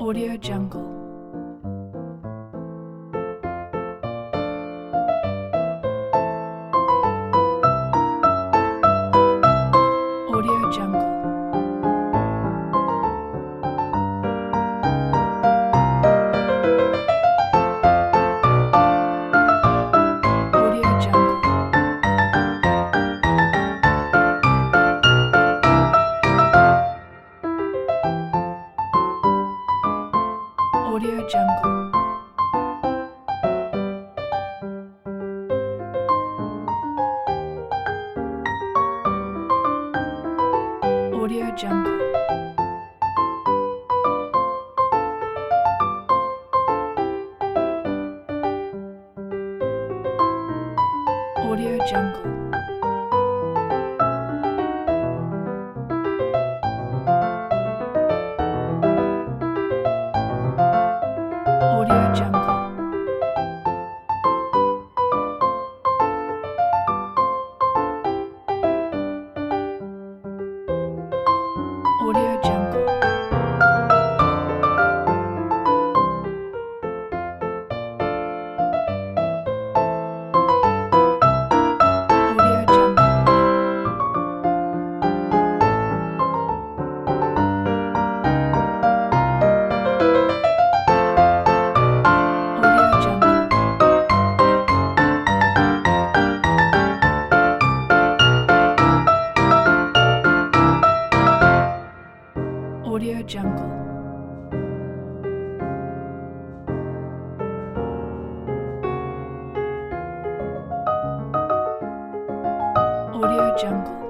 Audio Jungle. Audio Jungle. Audio Jungle. Audio Jungle. Audio Jungle. Audio Jungle. Audio Jungle. Audio Jungle. Audio Jungle. Audio Jungle. Audio Jungle. Audio Jungle.